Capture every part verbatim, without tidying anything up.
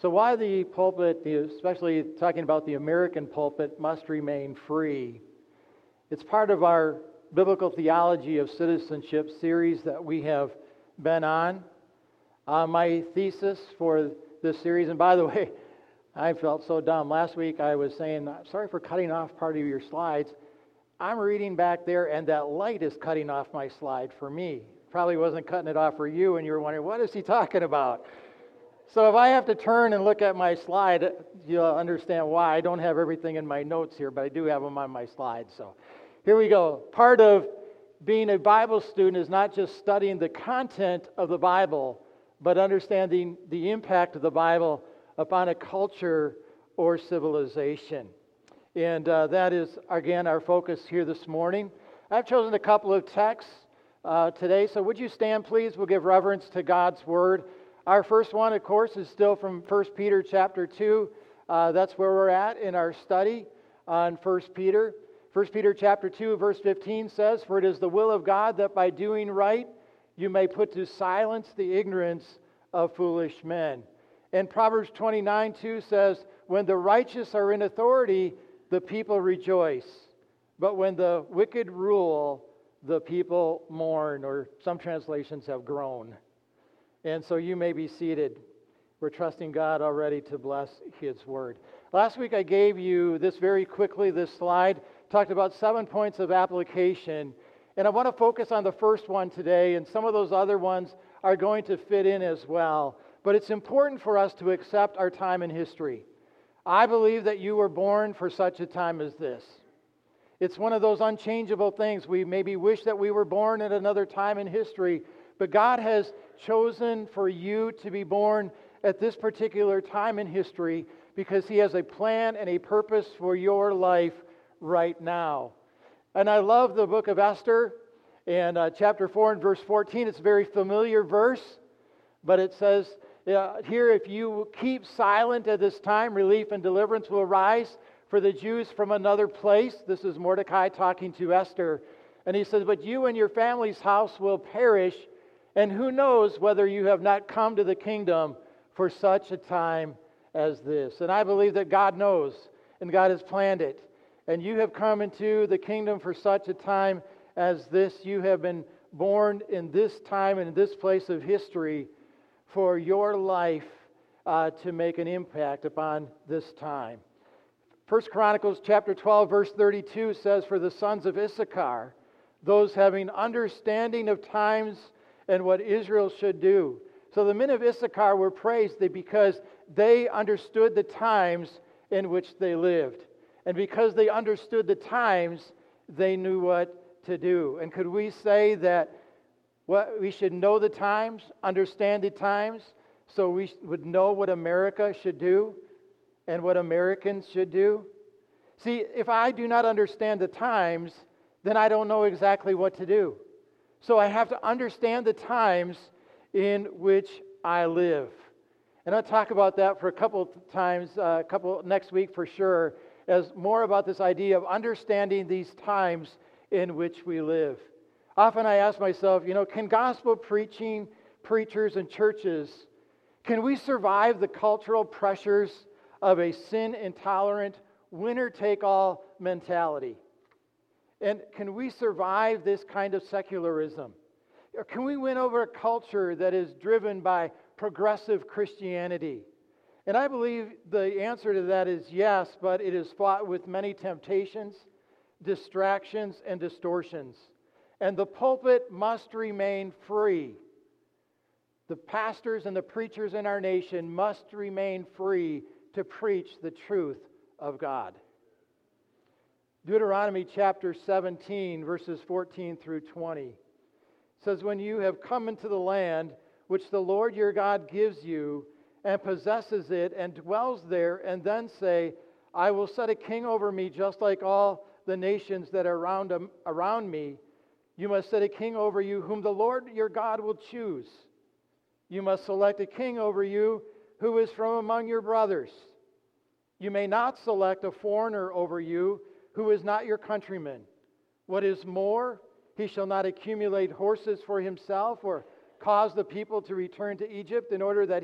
So why the pulpit, especially talking about the American pulpit, must remain free? It's part of our Biblical Theology of Citizenship series that we have been on. Uh, my thesis for this series, and by the way, I felt so dumb. Last week I was saying, sorry for cutting off part of your slides. I'm reading back there, and that light is cutting off my slide for me. Probably wasn't cutting it off for you, and you were wondering, what is he talking about? So if I have to turn and look at my slide, you'll understand why. I don't have everything in my notes here, but I do have them on my slide. So here we go. Part of being a Bible student is not just studying the content of the Bible, but understanding the impact of the Bible upon a culture or civilization. And uh, that is, again, our focus here this morning. I've chosen a couple of texts uh, today, so would you stand, please? We'll give reverence to God's Word. Our first one, of course, is still from First Peter chapter two. Uh, that's where we're at in our study on First Peter. First Peter chapter two, verse fifteen says, "For it is the will of God that by doing right you may put to silence the ignorance of foolish men." And Proverbs twenty-nine two says, "When the righteous are in authority, the people rejoice. But when the wicked rule, the people mourn," or some translations have groan. And so you may be seated. We're trusting God already to bless His Word. Last week I gave you this very quickly, this slide, talked about seven points of application. And I want to focus on the first one today, and some of those other ones are going to fit in as well. But it's important for us to accept our time in history. I believe that you were born for such a time as this. It's one of those unchangeable things. We maybe wish that we were born at another time in history, but God has chosen for you to be born at this particular time in history because He has a plan and a purpose for your life right now. And I love the book of Esther, and uh, chapter four and verse fourteen. It's a very familiar verse, but it says uh, here, "If you keep silent at this time, relief and deliverance will arise for the Jews from another place." This is Mordecai talking to Esther. And he says, "But you and your family's house will perish, and who knows whether you have not come to the kingdom for such a time as this." And I believe that God knows, and God has planned it. And you have come into the kingdom for such a time as this. You have been born in this time and in this place of history for your life uh, to make an impact upon this time. First Chronicles chapter twelve, verse thirty-two says, "For the sons of Issachar, those having understanding of times and what Israel should do." So the men of Issachar were praised because they understood the times in which they lived. And because they understood the times, they knew what to do. And could we say that what we should know the times, understand the times, so we would know what America should do and what Americans should do? See, if I do not understand the times, then I don't know exactly what to do. So I have to understand the times in which I live. And I'll talk about that for a couple of times, uh, a couple next week for sure, as more about this idea of understanding these times in which we live. Often I ask myself, you know, can gospel preaching, preachers, and churches, can we survive the cultural pressures of a sin-intolerant, winner-take-all mentality? And can we survive this kind of secularism? Or can we win over a culture that is driven by progressive Christianity? And I believe the answer to that is yes, but it is fought with many temptations, distractions, and distortions. And the pulpit must remain free. The pastors and the preachers in our nation must remain free to preach the truth of God. Deuteronomy chapter seventeen, verses fourteen through twenty says, "When you have come into the land which the Lord your God gives you, and possesses it, and dwells there, and then say, 'I will set a king over me just like all the nations that are around, um, around me,' you must set a king over you whom the Lord your God will choose. You must select a king over you who is from among your brothers. You may not select a foreigner over you who is not your countryman. What is more, he shall not accumulate horses for himself or cause the people to return to Egypt in order that he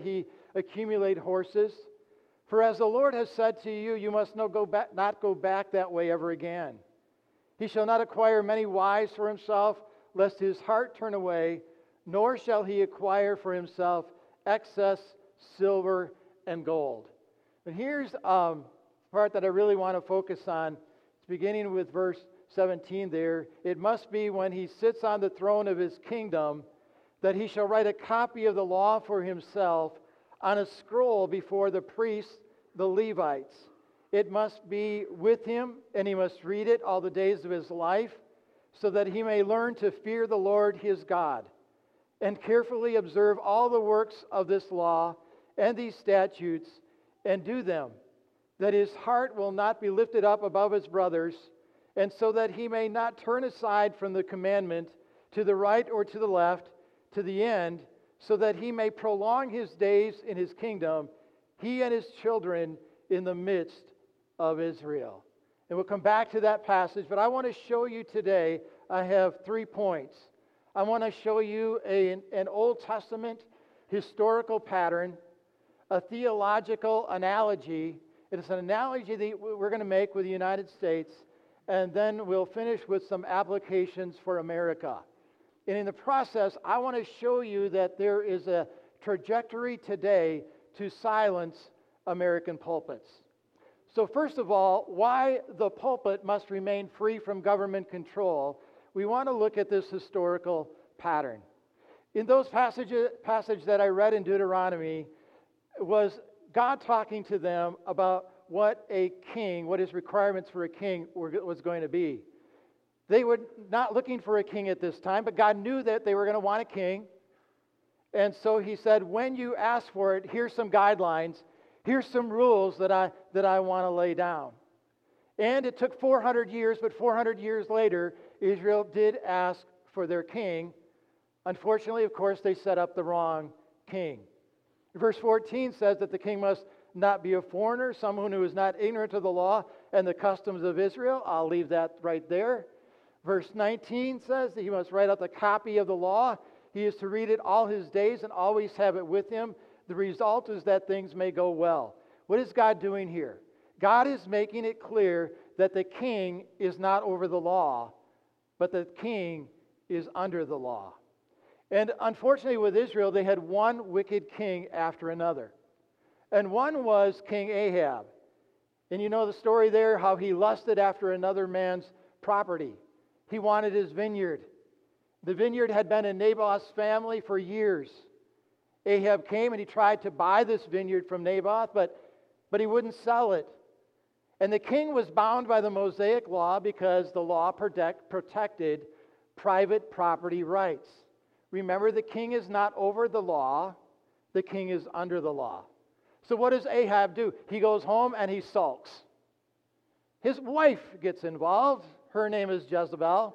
accumulate horses. For as the Lord has said to you, you must not go back, not go back that way ever again. He shall not acquire many wives for himself, lest his heart turn away, nor shall he acquire for himself excess silver and gold. But here's um, the part that I really want to focus on. It's beginning with verse seventeen there. It must be when he sits on the throne of his kingdom that he shall write a copy of the law for himself on a scroll before the priests, the Levites. It must be with him, and he must read it all the days of his life, so that he may learn to fear the Lord his God, and carefully observe all the works of this law and these statutes, and do them, that his heart will not be lifted up above his brothers, and so that he may not turn aside from the commandment to the right or to the left, to the end, so that he may prolong his days in his kingdom, he and his children in the midst of Israel. And we'll come back to that passage, but I want to show you today, I have three points. I want to show you a, an Old Testament historical pattern, a theological analogy. It's an analogy that we're going to make with the United States, and then we'll finish with some applications for America. And in the process, I want to show you that there is a trajectory today to silence American pulpits. So first of all, why the pulpit must remain free from government control. We want to look at this historical pattern. In those passages passage that I read in Deuteronomy, was God talking to them about what a king, what his requirements for a king were, was going to be. They were not looking for a king at this time, but God knew that they were going to want a king. And so he said, when you ask for it, here's some guidelines. Here's some rules that I, that I want to lay down. And it took four hundred years, but four hundred years later, Israel did ask for their king. Unfortunately, of course, they set up the wrong king. Verse fourteen says that the king must not be a foreigner, someone who is not ignorant of the law and the customs of Israel. I'll leave that right there. Verse nineteen says that he must write out the copy of the law. He is to read it all his days and always have it with him. The result is that things may go well. What is God doing here? God is making it clear that the king is not over the law, but the king is under the law. And unfortunately with Israel, they had one wicked king after another. And one was King Ahab. And you know the story there, how he lusted after another man's property. He wanted his vineyard. The vineyard had been in Naboth's family for years. Ahab came and he tried to buy this vineyard from Naboth, but, but he wouldn't sell it. And the king was bound by the Mosaic law because the law protect, protected private property rights. Remember, the king is not over the law, the king is under the law. So what does Ahab do? He goes home and he sulks. His wife gets involved. Her name is Jezebel.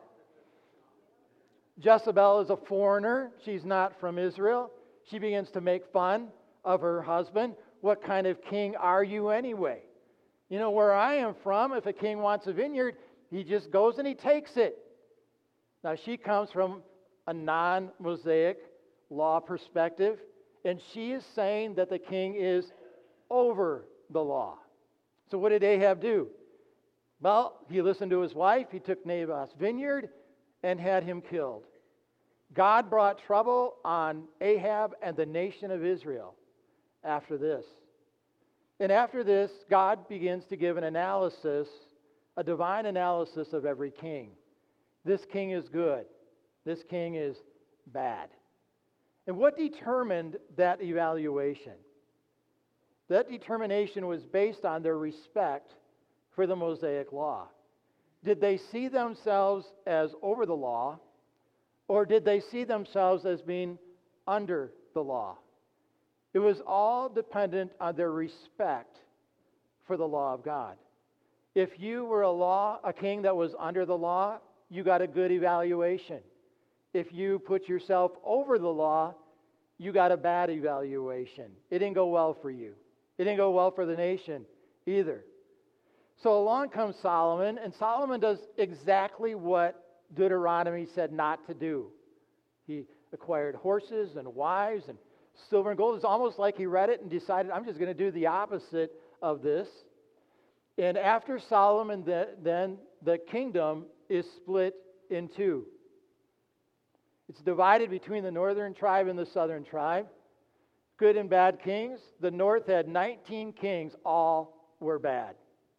Jezebel is a foreigner. She's not from Israel. She begins to make fun of her husband. What kind of king are you anyway? You know, where I am from, if a king wants a vineyard, he just goes and he takes it. Now, she comes from a non-Mosaic law perspective, and she is saying that the king is over the law. So what did Ahab do? Well, he listened to his wife. He took Naboth's vineyard and had him killed. God brought trouble on Ahab and the nation of Israel after this. And after this, God begins to give an analysis, a divine analysis of every king. This king is good. This king is bad. And what determined that evaluation? That determination was based on their respect for the Mosaic law. Did they see themselves as over the law, or did they see themselves as being under the law? It was all dependent on their respect for the law of God. If you were a law, a king that was under the law, you got a good evaluation. If you put yourself over the law, you got a bad evaluation. It didn't go well for you. It didn't go well for the nation either. So along comes Solomon, and Solomon does exactly what Deuteronomy said not to do. He acquired horses and wives and silver and gold. It's almost like he read it and decided, I'm just going to do the opposite of this. And after Solomon, the, then the kingdom is split in two. It's divided between the northern tribe and the southern tribe. Good and bad kings. The north had nineteen kings, all were bad.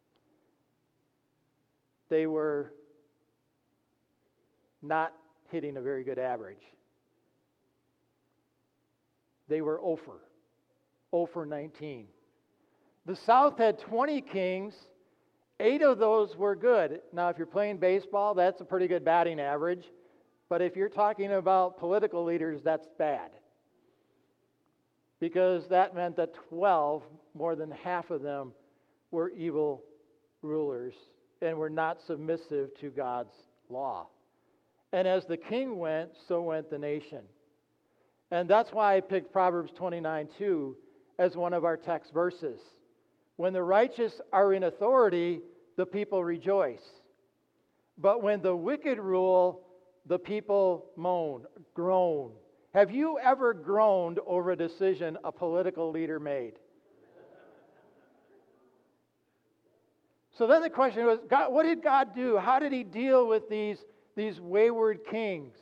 They were not hitting a very good average. They were zero for, zero for nineteen. The south had twenty kings, eight of those were good. Now, if you're playing baseball, that's a pretty good batting average. But if you're talking about political leaders, that's bad. Because that meant that twelve, more than half of them, were evil rulers and were not submissive to God's law. And as the king went, so went the nation. And that's why I picked Proverbs twenty-nine two as one of our text verses. When the righteous are in authority, the people rejoice. But when the wicked rule, the people moan, groan. Have you ever groaned over a decision a political leader made? So then the question was, God, what did God do? How did he deal with these, these wayward kings?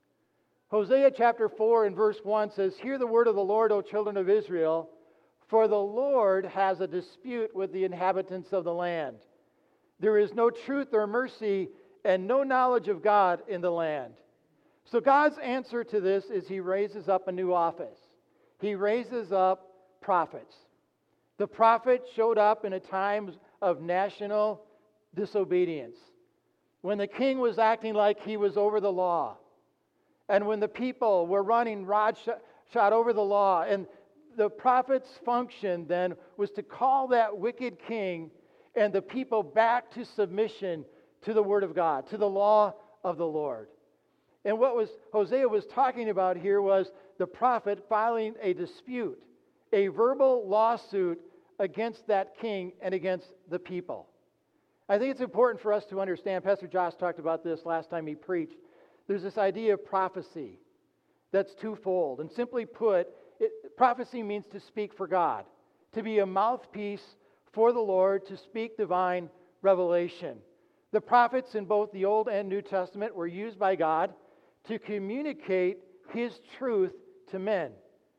Hosea chapter four and verse one says, "Hear the word of the Lord, O children of Israel, for the Lord has a dispute with the inhabitants of the land. There is no truth or mercy and no knowledge of God in the land." So God's answer to this is he raises up a new office. He raises up prophets. The prophet showed up in a time of national disobedience, when the king was acting like he was over the law, and when the people were running rod-shot over the law. And the prophet's function then was to call that wicked king and the people back to submission to the Word of God, to the law of the Lord. And what was Hosea was talking about here was the prophet filing a dispute, a verbal lawsuit against that king and against the people. I think it's important for us to understand, Pastor Josh talked about this last time he preached, there's this idea of prophecy that's twofold. And simply put, it, prophecy means to speak for God, to be a mouthpiece for the Lord, to speak divine revelation. The prophets in both the Old and New Testament were used by God to communicate His truth to men.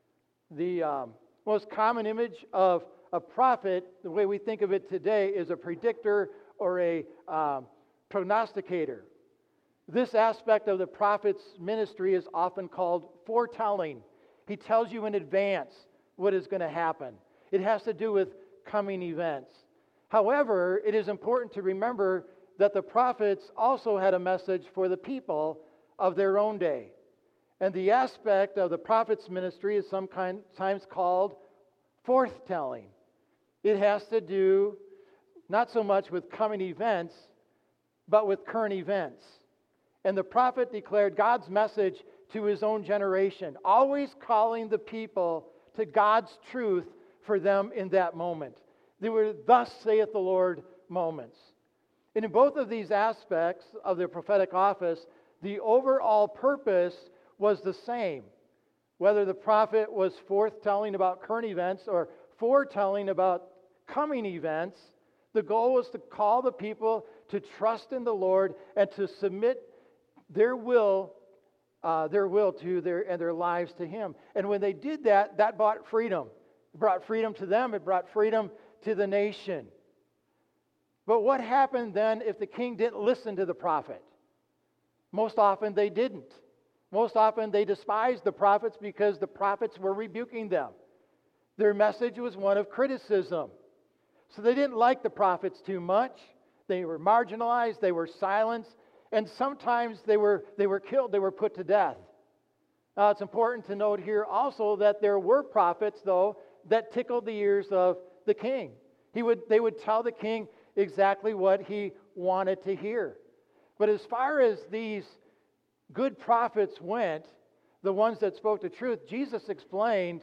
The um, most common image of a prophet, the way we think of it today, is a predictor or a um, prognosticator. This aspect of the prophet's ministry is often called foretelling. He tells you in advance what is going to happen. It has to do with coming events. However, it is important to remember that the prophets also had a message for the people of their own day. And the aspect of the prophet's ministry is sometimes called forthtelling. It has to do not so much with coming events, but with current events. And the prophet declared God's message to his own generation, always calling the people to God's truth for them in that moment. They were "thus saith the Lord" moments. And in both of these aspects of the prophetic office, the overall purpose was the same. Whether the prophet was forthtelling about current events or foretelling about coming events, the goal was to call the people to trust in the Lord and to submit their will, uh, their will to their and their lives to Him. And when they did that, that brought freedom. It brought freedom to them. It brought freedom to the nation. But what happened then if the king didn't listen to the prophet? Most often they didn't. Most often they despised the prophets because the prophets were rebuking them. Their message was one of criticism. So they didn't like the prophets too much. They were marginalized, they were silenced, and sometimes they were, they were killed, they were put to death. Now it's important to note here also that there were prophets, though, that tickled the ears of the king. He would, they would tell the king exactly what he wanted to hear. But as far as these good prophets went, the ones that spoke the truth, Jesus explained,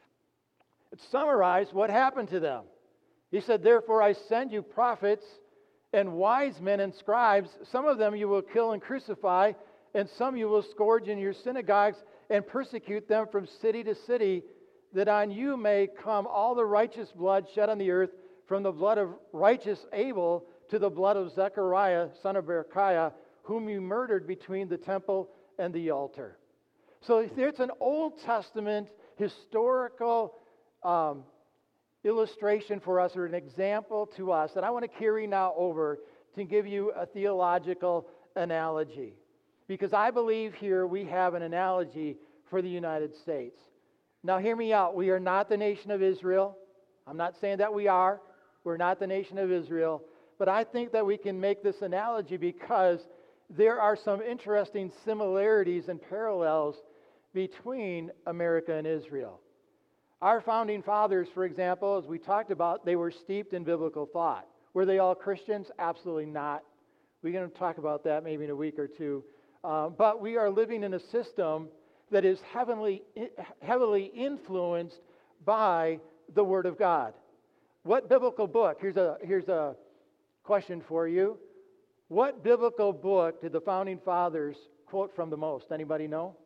summarized what happened to them. He said, "Therefore I send you prophets and wise men and scribes. Some of them you will kill and crucify, and some you will scourge in your synagogues and persecute them from city to city that on you may come all the righteous blood shed on the earth, from the blood of righteous Abel to the blood of Zechariah, son of Berechiah, whom you murdered between the temple and the altar. So there's an Old Testament historical um, illustration for us, or an example to us, that I want to carry now over to give you a theological analogy. Because I believe here we have an analogy for the United States. Now hear me out. We are not the nation of Israel. I'm not saying that we are. We're not the nation of Israel. But I think that we can make this analogy because there are some interesting similarities and parallels between America and Israel. Our founding fathers, for example, as we talked about, they were steeped in biblical thought. Were they all Christians? Absolutely not. We're going to talk about that maybe in a week or two. Uh, but we are living in a system that is heavily, heavily influenced by the Word of God. What biblical book? Here's a, here's a question for you. What biblical book did the founding fathers quote from the most? Anybody know?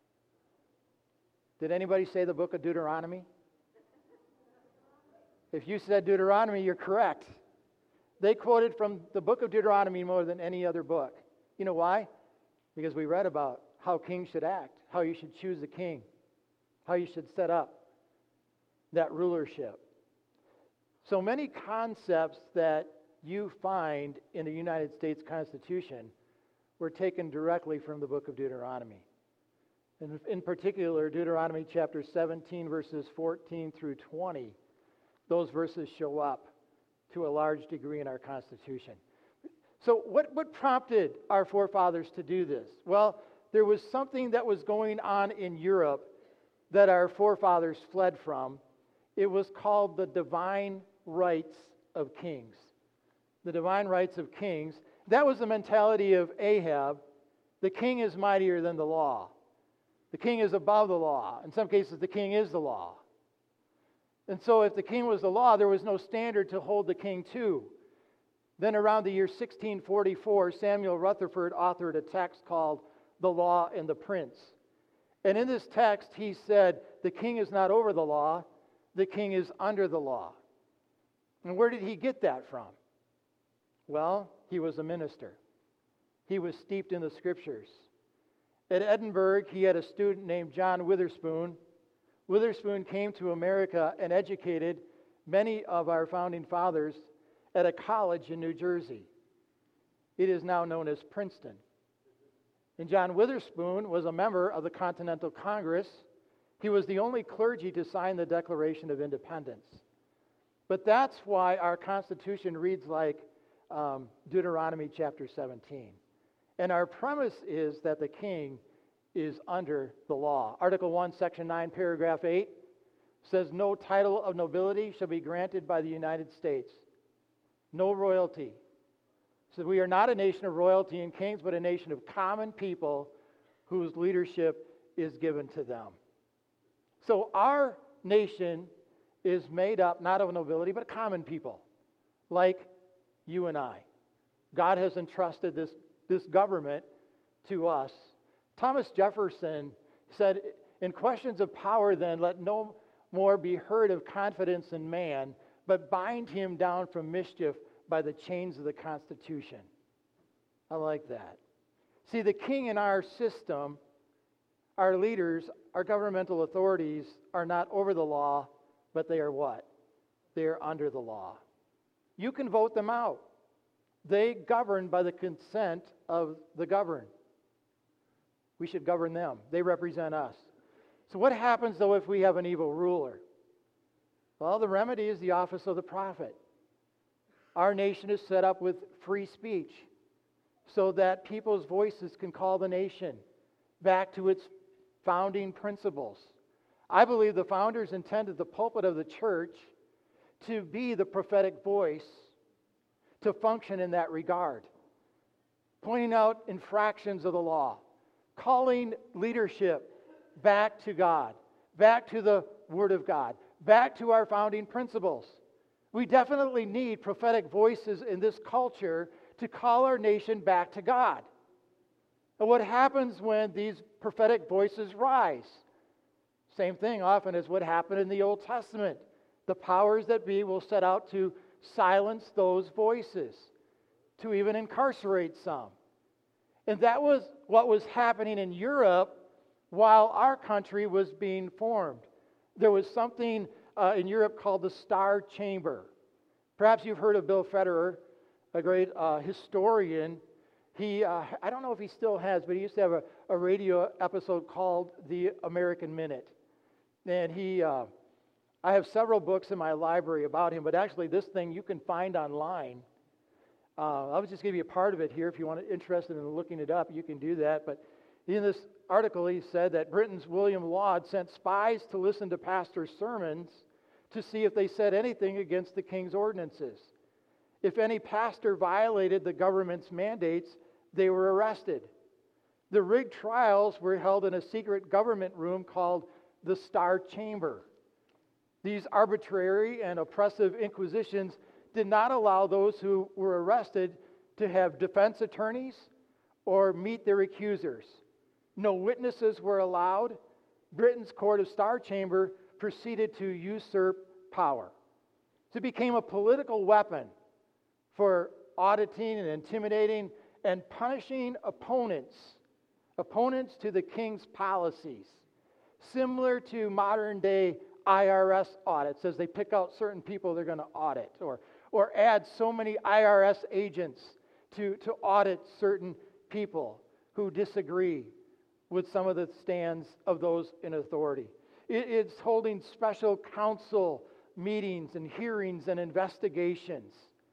Did anybody say the book of Deuteronomy? If you said Deuteronomy, you're correct. They quoted from the book of Deuteronomy more than any other book. You know why? Because we read about how kings should act, how you should choose a king, how you should set up that rulership. So many concepts that you find in the United States Constitution were taken directly from the book of Deuteronomy. And in particular, Deuteronomy chapter seventeen, verses fourteen through twenty. Those verses show up to a large degree in our Constitution. So what, what prompted our forefathers to do this? Well, there was something that was going on in Europe that our forefathers fled from. It was called the divine rights of kings. The divine rights of kings. That was the mentality of Ahab. The king is mightier than the law. The king is above the law. In some cases, the king is the law. And so if the king was the law, there was no standard to hold the king to. Then around the year sixteen forty-four, Samuel Rutherford authored a text called The Law and the Prince. And in this text, he said, the king is not over the law, the king is under the law. And where did he get that from? Well, he was a minister. He was steeped in the scriptures. At Edinburgh, he had a student named John Witherspoon. Witherspoon came to America and educated many of our founding fathers at a college in New Jersey. It is now known as Princeton. And John Witherspoon was a member of the Continental Congress. He was the only clergy to sign the Declaration of Independence. But that's why our Constitution reads like um, Deuteronomy chapter seventeen. And our premise is that the king is under the law. Article one, Section nine, Paragraph eight says, no title of nobility shall be granted by the United States. No royalty. So we are not a nation of royalty and kings, but a nation of common people whose leadership is given to them. So our nation is made up not of nobility, but common people, like you and I. God has entrusted this, this government to us. Thomas Jefferson said, in questions of power then, let no more be heard of confidence in man, but bind him down from mischief by the chains of the Constitution. I like that. See, the king in our system, our leaders, our governmental authorities are not over the law, but they are what? They are under the law. You can vote them out. They govern by the consent of the governed. We should govern them. They represent us. So what happens, though, if we have an evil ruler? Well, the remedy is the office of the prophet. Our nation is set up with free speech so that people's voices can call the nation back to its founding principles. I believe the founders intended the pulpit of the church to be the prophetic voice, to function in that regard, pointing out infractions of the law, calling leadership back to God, back to the Word of God, back to our founding principles. We definitely need prophetic voices in this culture to call our nation back to God. And what happens when these prophetic voices rise? Same thing often as what happened in the Old Testament. The powers that be will set out to silence those voices, to even incarcerate some. And that was what was happening in Europe while our country was being formed. There was something uh, in Europe called the Star Chamber. Perhaps you've heard of Bill Federer, a great uh, historian. He, uh, I don't know if he still has, but he used to have a, a radio episode called The American Minute. And he, uh, I have several books in my library about him, but actually this thing you can find online. Uh, I'll just give you a part of it here. If you want to interested in looking it up, you can do that. But in this article, he said that Britain's William Laud sent spies to listen to pastors' sermons to see if they said anything against the king's ordinances. If any pastor violated the government's mandates, they were arrested. The rigged trials were held in a secret government room called the Star Chamber. These arbitrary and oppressive inquisitions did not allow those who were arrested to have defense attorneys or meet their accusers. No witnesses were allowed. Britain's Court of Star Chamber proceeded to usurp power. So it became a political weapon for auditing and intimidating and punishing opponents, opponents to the king's policies, similar to modern day I R S audits, as they pick out certain people they're going to audit, or, or add so many I R S agents to, to audit certain people who disagree with some of the stands of those in authority. It, it's holding special council meetings and hearings and investigations.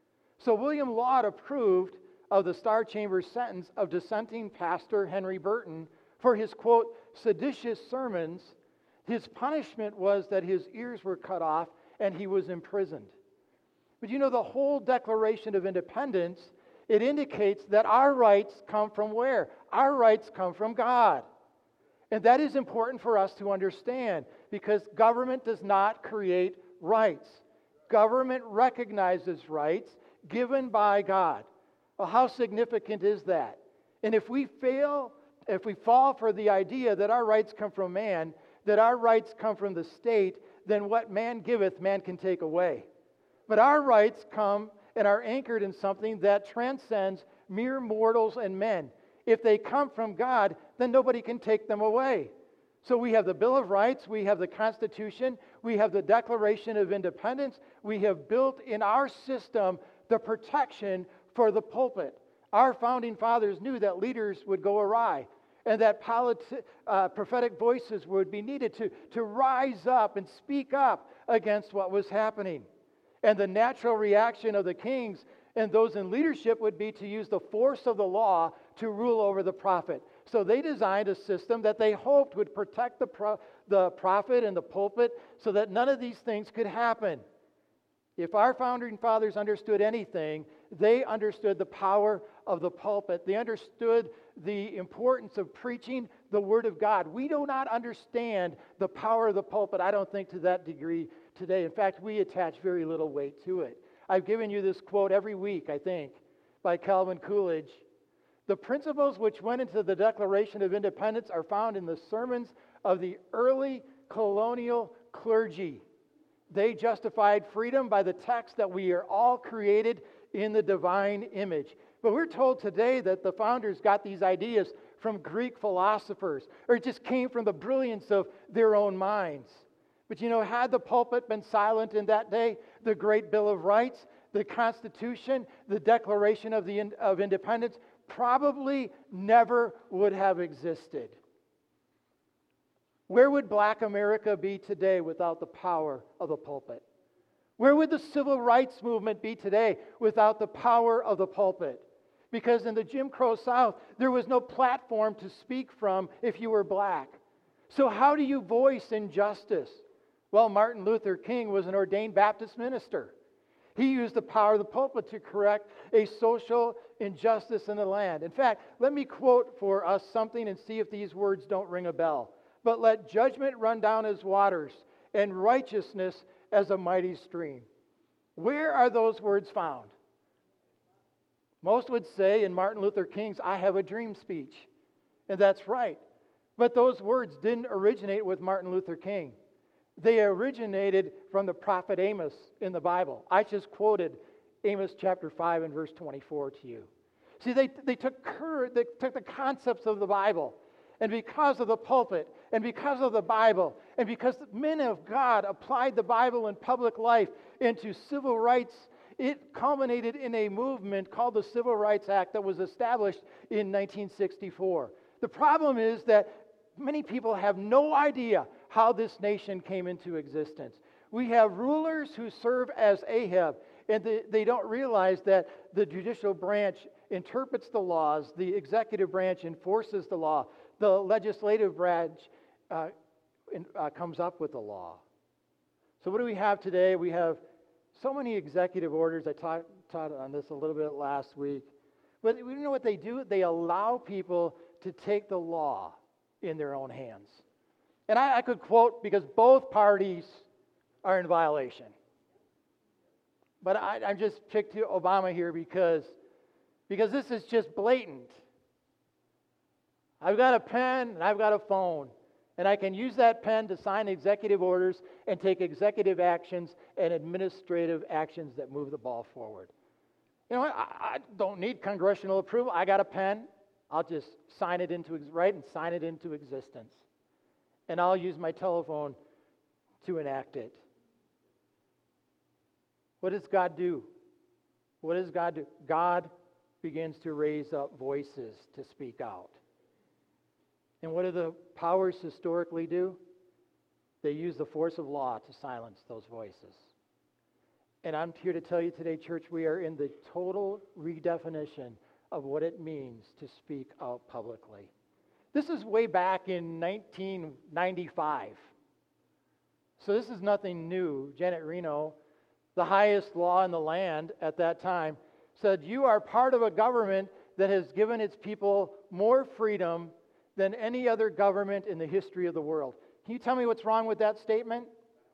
So William Laud approved of the Star Chamber's sentence of dissenting pastor Henry Burton for his, quote, seditious sermons. His punishment was that his ears were cut off and he was imprisoned. But you know, the whole Declaration of Independence, it indicates that our rights come from where? Our rights come from God. And that is important for us to understand, because government does not create rights. Government recognizes rights given by God. Well, how significant is that? And if we fail, if we fall for the idea that our rights come from man, that our rights come from the state, then what man giveth, man can take away. But our rights come and are anchored in something that transcends mere mortals and men. If they come from God, then nobody can take them away. So we have the Bill of Rights, we have the Constitution, we have the Declaration of Independence, we have built in our system the protection for the pulpit. Our founding fathers knew that leaders would go awry and that politi- uh, prophetic voices would be needed to, to rise up and speak up against what was happening. And the natural reaction of the kings and those in leadership would be to use the force of the law to rule over the prophet. So they designed a system that they hoped would protect the, pro- the prophet and the pulpit so that none of these things could happen. If our founding fathers understood anything, they understood the power of the pulpit. They understood the importance of preaching the Word of God. We do not understand the power of the pulpit, I don't think, to that degree today. In fact, we attach very little weight to it. I've given you this quote every week, I think, by Calvin Coolidge. The principles which went into the Declaration of Independence are found in the sermons of the early colonial clergy. They justified freedom by the text that we are all created in the divine image. But we're told today that the founders got these ideas from Greek philosophers, or it just came from the brilliance of their own minds. But you know, had the pulpit been silent in that day, the Great Bill of Rights, the Constitution, the Declaration of, the, of Independence probably never would have existed. Where would Black America be today without the power of the pulpit? Where would the civil rights movement be today without the power of the pulpit? Because in the Jim Crow South, there was no platform to speak from if you were black. So how do you voice injustice? Well, Martin Luther King was an ordained Baptist minister. He used the power of the pulpit to correct a social injustice in the land. In fact, let me quote for us something and see if these words don't ring a bell. But let judgment run down as waters, and righteousness as a mighty stream. Where are those words found? Most would say in Martin Luther King's I Have a Dream speech. And that's right. But those words didn't originate with Martin Luther King. They originated from the prophet Amos in the Bible. I just quoted Amos chapter five and verse twenty-four to you. See, they, they took cur- they took the concepts of the Bible, and because of the pulpit, and because of the Bible, and because men of God applied the Bible in public life into civil rights, it culminated in a movement called the Civil Rights Act that was established in nineteen sixty-four. The problem is that many people have no idea how this nation came into existence. We have rulers who serve as Ahab, and they, they don't realize that the judicial branch interprets the laws, the executive branch enforces the law, the legislative branch uh, in, uh, comes up with the law. So what do we have today? We have so many executive orders. I taught, taught on this a little bit last week. But you know what they do? They allow people to take the law in their own hands. And I, I could quote, because both parties are in violation. But I, I just picked Obama here because, because this is just blatant. I've got a pen and I've got a phone, and I can use that pen to sign executive orders and take executive actions and administrative actions that move the ball forward. You know what? I, I don't need congressional approval. I got a pen. I'll just sign it into, write and sign it into existence. And I'll use my telephone to enact it. What does God do? What does God do? God begins to raise up voices to speak out. And what do the powers historically do? They use the force of law to silence those voices. And I'm here to tell you today, church, we are in the total redefinition of what it means to speak out publicly. This is way back in nineteen ninety-five. So this is nothing new. Janet Reno, the highest law in the land at that time, said, you are part of a government that has given its people more freedom than any other government in the history of the world. Can you tell me what's wrong with that statement?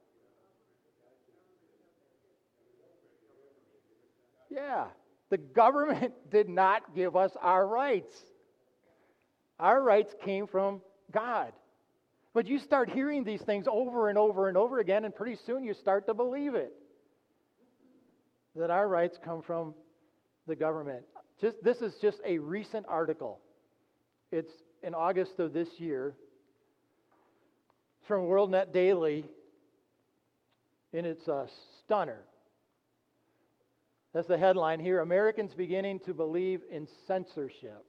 Yeah, the government did not give us our rights. Our rights came from God. But you start hearing these things over and over and over again, and pretty soon you start to believe it. That our rights come from the government. Just this is just a recent article. It's in August of this year. It's from WorldNet Daily, and it's a stunner. That's the headline here. Americans beginning to believe in censorship.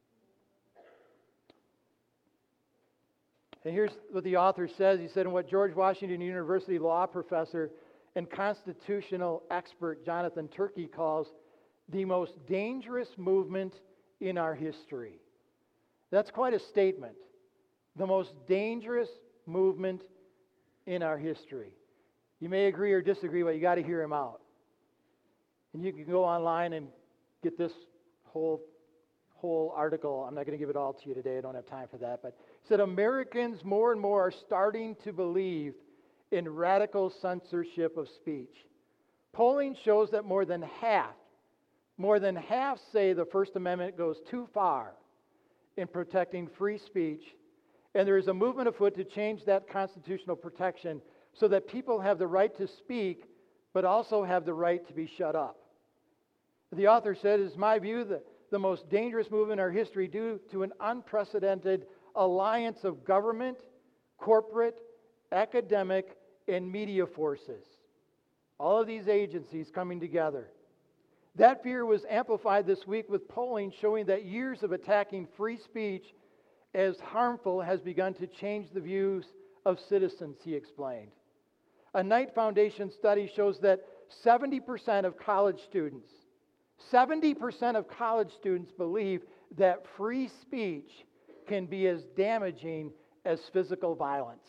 And here's what the author says. He said, and what George Washington University law professor and constitutional expert Jonathan Turkey calls the most dangerous movement in our history. That's quite a statement. The most dangerous movement in our history. You may agree or disagree, but you got to hear him out. And you can go online and get this whole whole article. I'm not going to give it all to you today. I don't have time for that. But he said Americans more and more are starting to believe in radical censorship of speech. Polling shows that more than half, more than half say the First Amendment goes too far in protecting free speech, and there is a movement afoot to change that constitutional protection so that people have the right to speak, but also have the right to be shut up. The author said, it is my view that the most dangerous movement in our history due to an unprecedented alliance of government, corporate, academic, and media forces. All of these agencies coming together. That fear was amplified this week with polling showing that years of attacking free speech as harmful has begun to change the views of citizens, he explained. A Knight Foundation study shows that seventy percent of college students, seventy percent of college students believe that free speech can be as damaging as physical violence.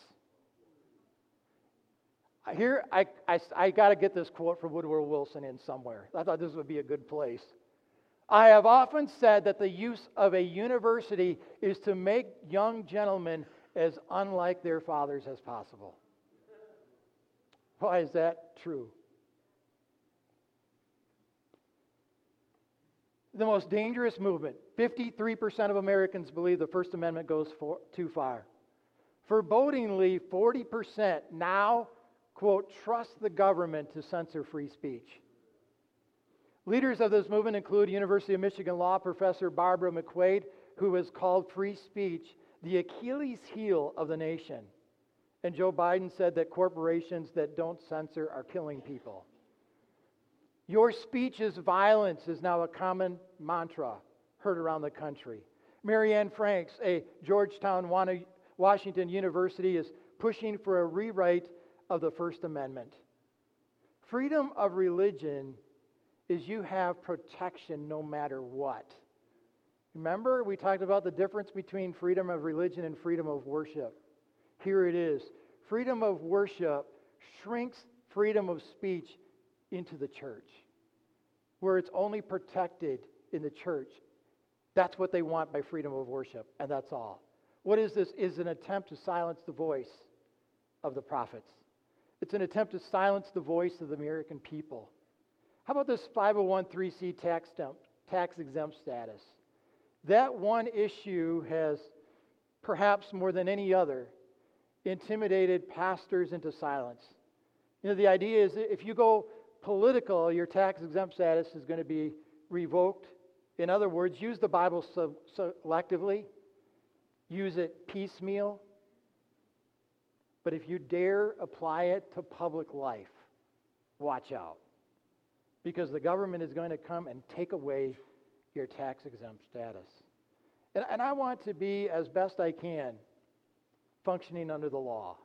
Here, I, I, I got to get this quote from Woodrow Wilson in somewhere. I thought this would be a good place. I have often said that the use of a university is to make young gentlemen as unlike their fathers as possible. Why is that true? the most dangerous movement. fifty-three percent of Americans believe the First Amendment goes for, too far. Forebodingly, forty percent now, quote, trust the government to censor free speech. Leaders of this movement include University of Michigan law professor Barbara McQuaid, who has called free speech the Achilles heel of the nation. And Joe Biden said that corporations that don't censor are killing people. Your speech is violence is now a common mantra heard around the country. Marianne Franks, a Georgetown, Washington University, is pushing for a rewrite of the First Amendment. Freedom of religion is you have protection no matter what. Remember, we talked about the difference between freedom of religion and freedom of worship. Here it is. Freedom of worship shrinks freedom of speech into the church, where it's only protected in the church. That's what they want by freedom of worship, and that's all. What is this? Is an attempt to silence the voice of the prophets. It's an attempt to silence the voice of the American people. How about this five oh one c tax, tax exempt status? That one issue has, perhaps more than any other, intimidated pastors into silence. You know, the idea is that if you go political, your tax exempt status is going to be revoked. In other words, use the Bible so, so selectively, use it piecemeal. But if you dare apply it to public life, watch out. Because the government is going to come and take away your tax exempt status. And, and I want to be, as best I can, functioning under the law.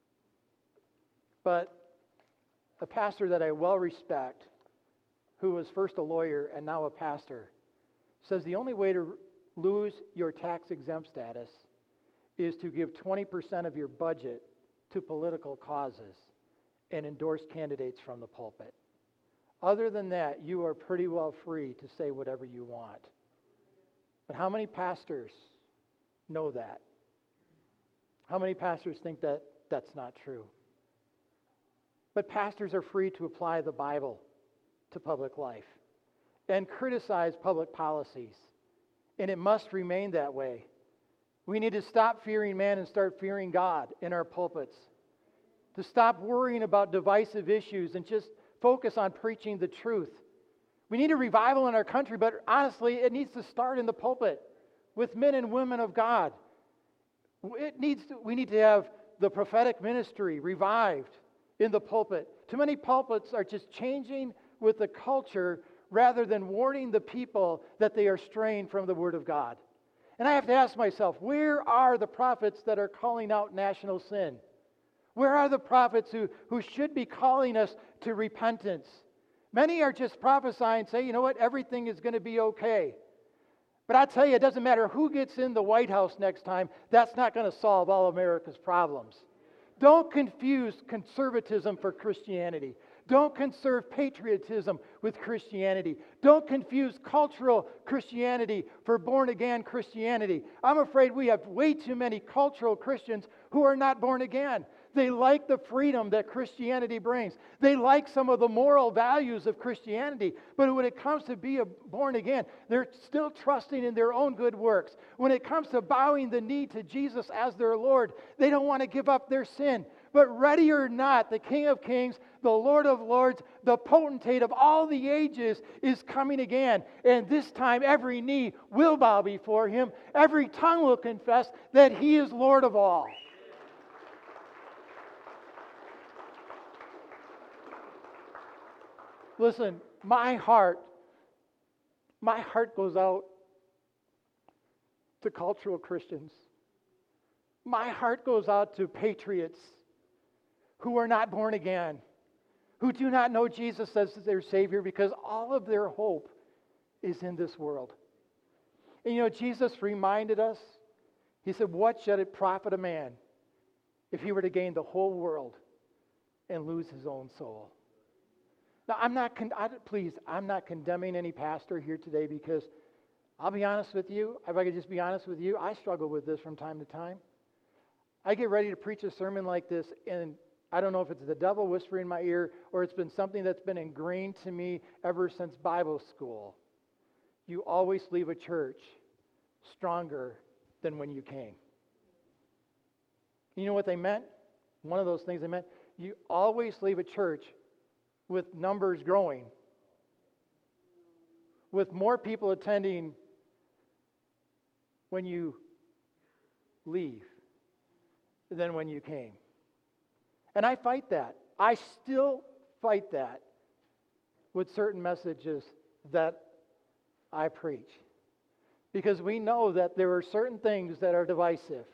But a pastor that I well respect, who was first a lawyer and now a pastor, says the only way to lose your tax exempt status is to give twenty percent of your budget to political causes and endorse candidates from the pulpit. Other than that, you are pretty well free to say whatever you want. But how many pastors know that? How many pastors think that that's not true? But pastors are free to apply the Bible to public life and criticize public policies. And it must remain that way. We need to stop fearing man and start fearing God in our pulpits. To stop worrying about divisive issues and just focus on preaching the truth. We need a revival in our country, but honestly, it needs to start in the pulpit with men and women of God. It needs to, we need to have the prophetic ministry revived in the pulpit. Too many pulpits are just changing with the culture rather than warning the people that they are straying from the Word of God. And I have to ask myself, where are the prophets that are calling out national sin? Where are the prophets who, who should be calling us to repentance? Many are just prophesying, say, you know what, everything is going to be okay. But I tell you, it doesn't matter who gets in the White House next time, that's not going to solve all America's problems. Don't confuse conservatism for Christianity. Don't conserve patriotism with Christianity. Don't confuse cultural Christianity for born-again Christianity. I'm afraid we have way too many cultural Christians who are not born again. They like the freedom that Christianity brings. They like some of the moral values of Christianity. But when it comes to be a born again, they're still trusting in their own good works. When it comes to bowing the knee to Jesus as their Lord, they don't want to give up their sin. But ready or not, the King of Kings, the Lord of Lords, the potentate of all the ages is coming again. And this time every knee will bow before Him. Every tongue will confess that He is Lord of all. Listen, my heart, my heart goes out to cultural Christians. My heart goes out to patriots who are not born again, who do not know Jesus as their Savior, because all of their hope is in this world. And you know, Jesus reminded us, He said, what should it profit a man if he were to gain the whole world and lose his own soul? Now, I'm not, con- I, please, I'm not condemning any pastor here today, because I'll be honest with you, if I could just be honest with you, I struggle with this from time to time. I get ready to preach a sermon like this, and I don't know if it's the devil whispering in my ear or it's been something that's been ingrained to me ever since Bible school. you always leave a church stronger than when you came. You know what they meant? One of those things they meant, you always leave a church with numbers growing, with more people attending when you leave than when you came. And I fight that. I still fight that with certain messages that I preach. Because we know that there are certain things that are divisive.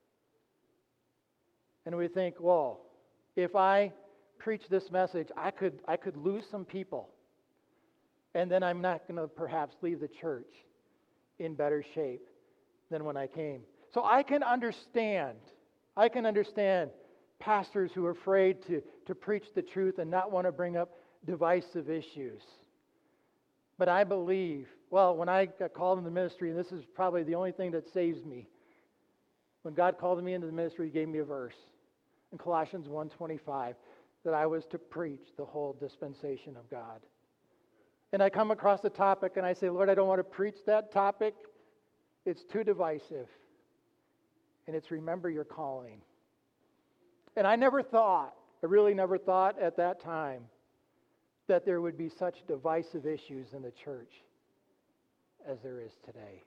And we think, well, if I preach this message, I could I could lose some people. And then I'm not going to perhaps leave the church in better shape than when I came. So I can understand, I can understand pastors who are afraid to, to preach the truth and not want to bring up divisive issues. But I believe, well, when I got called into the ministry, and this is probably the only thing that saves me, when God called me into the ministry, He gave me a verse in Colossians one twenty-five that I was to preach the whole dispensation of God. And I come across a topic and I say, Lord, I don't want to preach that topic. It's too divisive. And it's remember your calling. And I never thought, I really never thought at that time that there would be such divisive issues in the church as there is today.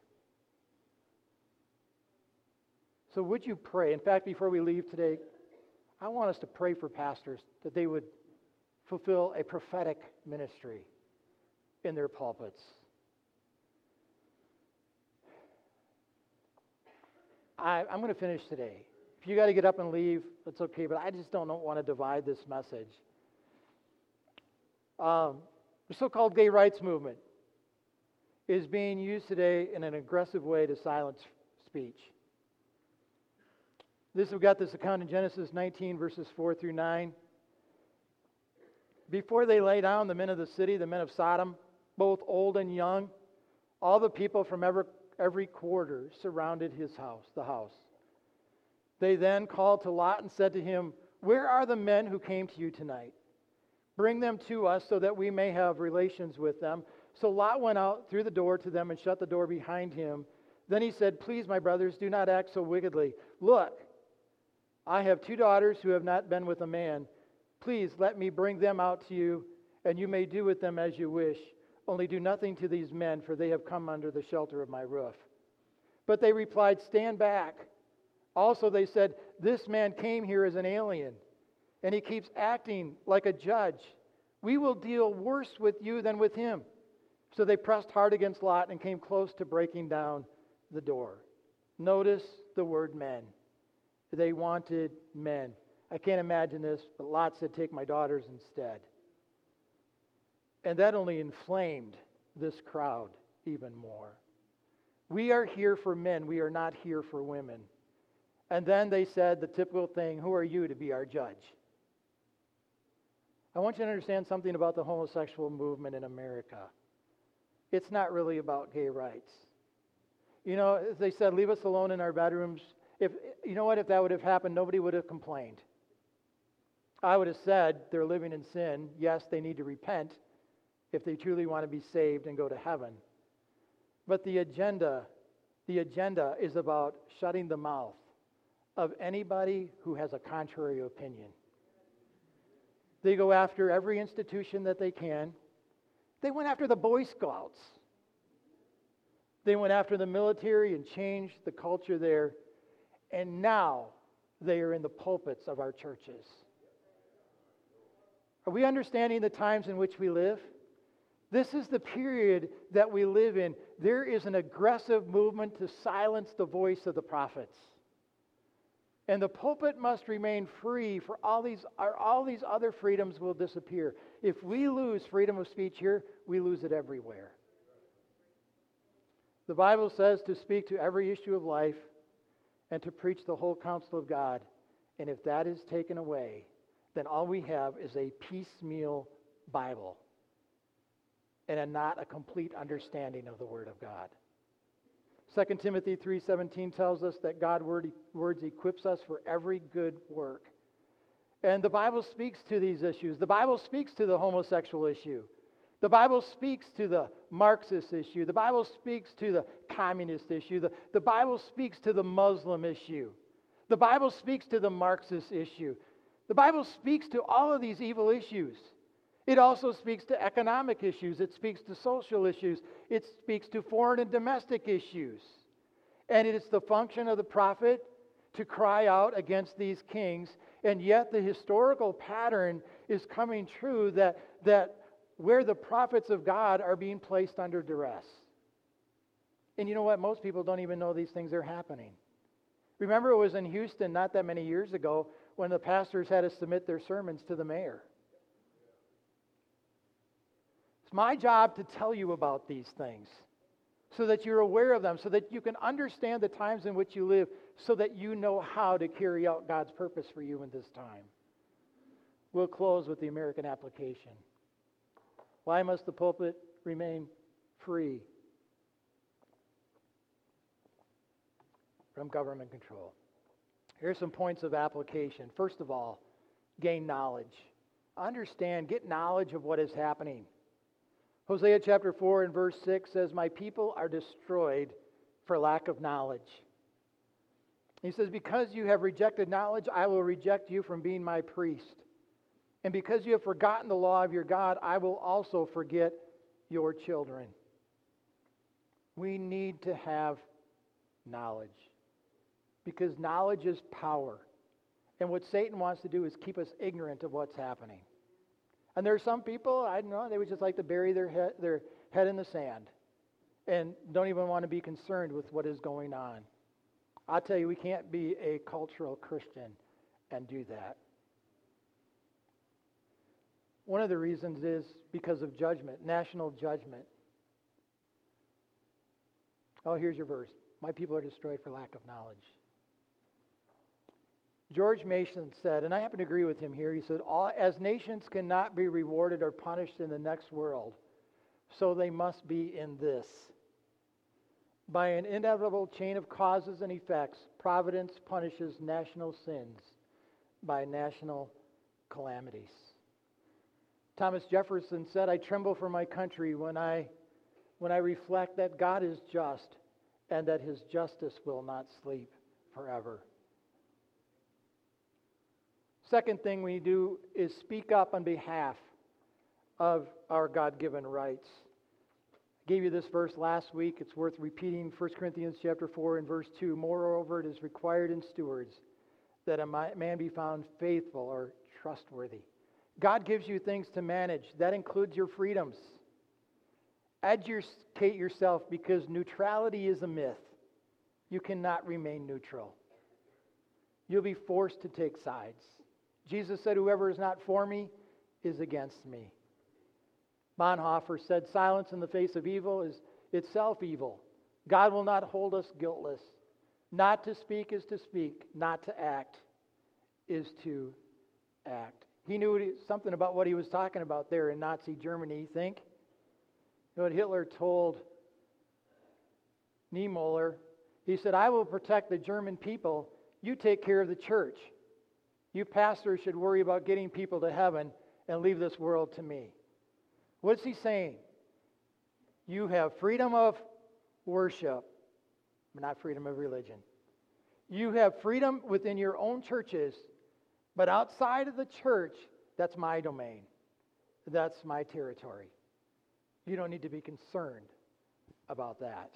So would you pray? In fact, before we leave today, I want us to pray for pastors that they would fulfill a prophetic ministry in their pulpits. I, I'm going to finish today. If you got to get up and leave, that's okay, but I just don't, don't want to divide this message. Um, the so-called gay rights movement is being used today in an aggressive way to silence speech. This we've got this account in Genesis nineteen, verses four through nine. Before they lay down, the men of the city, the men of Sodom, both old and young, all the people from every, every quarter surrounded his house, the house. They then called to Lot and said to him, "Where are the men who came to you tonight? Bring them to us so that we may have relations with them." So Lot went out through the door to them and shut the door behind him. Then he said, "Please, my brothers, do not act so wickedly. Look, I have two daughters who have not been with a man. Please let me bring them out to you, and you may do with them as you wish. Only do nothing to these men, for they have come under the shelter of my roof." But they replied, "Stand back." Also they said, "This man came here as an alien, and he keeps acting like a judge. We will deal worse with you than with him." So they pressed hard against Lot and came close to breaking down the door. Notice the word men. They wanted men. I can't imagine this, but Lot said, "Take my daughters instead." And that only inflamed this crowd even more. We are here for men. We are not here for women. And then they said the typical thing, "Who are you to be our judge?" I want you to understand something about the homosexual movement in America. It's not really about gay rights. You know, as they said, leave us alone in our bedrooms. If you know what, if that would have happened, nobody would have complained. I would have said they're living in sin. Yes, they need to repent if they truly want to be saved and go to heaven. But the agenda, the agenda is about shutting the mouth of anybody who has a contrary opinion. They go after every institution that they can. They went after the Boy Scouts. They went after the military and changed the culture there. And now they are in the pulpits of our churches. Are we understanding the times in which we live? This is the period that we live in. There is an aggressive movement to silence the voice of the prophets. And the pulpit must remain free, for all these, all these other freedoms will disappear. If we lose freedom of speech here, we lose it everywhere. The Bible says to speak to every issue of life and to preach the whole counsel of God. And if that is taken away, then all we have is a piecemeal Bible and a not a complete understanding of the Word of God. Second Timothy three seventeen tells us that God's word, words equips us for every good work. And the Bible speaks to these issues. The Bible speaks to the homosexual issue. The Bible speaks to the Marxist issue. The Bible speaks to the communist issue. The, the Bible speaks to the Muslim issue. The Bible speaks to the Marxist issue. The Bible speaks to all of these evil issues. It also speaks to economic issues. It speaks to social issues. It speaks to foreign and domestic issues. And it is the function of the prophet to cry out against these kings. And yet the historical pattern is coming true that, that where the prophets of God are being placed under duress. And you know what? Most people don't even know these things are happening. Remember, it was in Houston not that many years ago when the pastors had to submit their sermons to the mayor. It's my job to tell you about these things so that you're aware of them, so that you can understand the times in which you live, so that you know how to carry out God's purpose for you in this time. We'll close with the American application. Why must the pulpit remain free from government control? Here's some points of application. First of all, gain knowledge. Understand, get knowledge of what is happening. Hosea chapter four and verse six says, "My people are destroyed for lack of knowledge." He says, "Because you have rejected knowledge, I will reject you from being my priest. And because you have forgotten the law of your God, I will also forget your children." We need to have knowledge, because knowledge is power. And what Satan wants to do is keep us ignorant of what's happening. And there are some people, I don't know, they would just like to bury their head, their head in the sand and don't even want to be concerned with what is going on. I'll tell you, we can't be a cultural Christian and do that. One of the reasons is because of judgment, national judgment. Oh, here's your verse. "My people are destroyed for lack of knowledge." George Mason said, and I happen to agree with him here, he said, "All, as nations cannot be rewarded or punished in the next world, so they must be in this. By an inevitable chain of causes and effects, providence punishes national sins by national calamities." Thomas Jefferson said, "I tremble for my country when I, when I reflect that God is just and that his justice will not sleep forever." Second thing we do is speak up on behalf of our God-given rights. I gave you this verse last week. It's worth repeating. First Corinthians chapter four and verse two. "Moreover, it is required in stewards that a man be found faithful or trustworthy." God gives you things to manage. That includes your freedoms. Educate yourself, because neutrality is a myth. You cannot remain neutral. You'll be forced to take sides. Jesus said, "Whoever is not for me is against me." Bonhoeffer said, "Silence in the face of evil is itself evil. God will not hold us guiltless. Not to speak is to speak. Not to act is to act." He knew something about what he was talking about there in Nazi Germany, you think? You know what Hitler told Niemöller? He said, "I will protect the German people. You take care of the church. You pastors should worry about getting people to heaven and leave this world to me." What's he saying? You have freedom of worship, but not freedom of religion. You have freedom within your own churches, but outside of the church, that's my domain. That's my territory. You don't need to be concerned about that.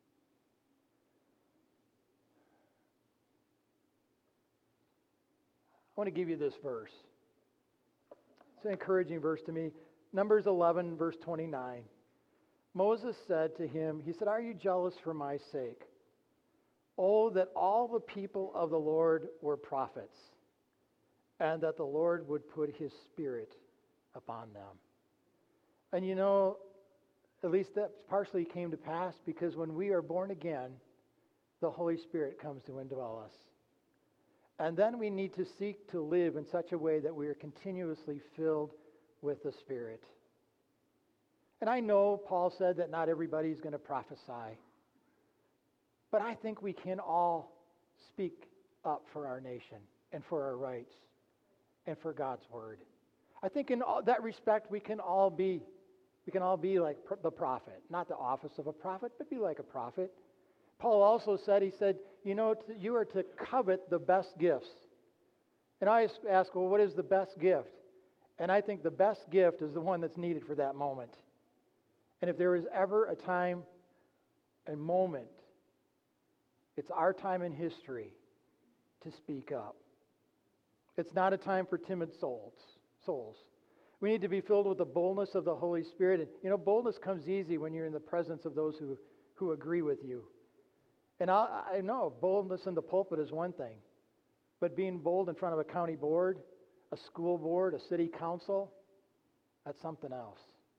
I want to give you this verse. It's an encouraging verse to me. Numbers eleven, verse twenty-nine. Moses said to him, he said, "Are you jealous for my sake? Oh, that all the people of the Lord were prophets, and that the Lord would put his spirit upon them." And you know, at least that partially came to pass, because when we are born again, the Holy Spirit comes to indwell us. And then we need to seek to live in such a way that we are continuously filled with the Spirit. And I know Paul said that not everybody is going to prophesy. But I think we can all speak up for our nation and for our rights and for God's Word. I think in all that respect we can all be We can all be like pr- the prophet, not the office of a prophet, but be like a prophet. Paul also said, he said, you know, t- you are to covet the best gifts. And I ask, well, what is the best gift? And I think the best gift is the one that's needed for that moment. And if there is ever a time, a moment, it's our time in history to speak up. It's not a time for timid souls. Souls. We need to be filled with the boldness of the Holy Spirit. And, you know, boldness comes easy when you're in the presence of those who, who agree with you. And I, I know boldness in the pulpit is one thing, but being bold in front of a county board, a school board, a city council, that's something else.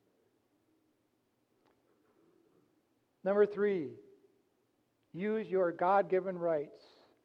Number three, use your God-given rights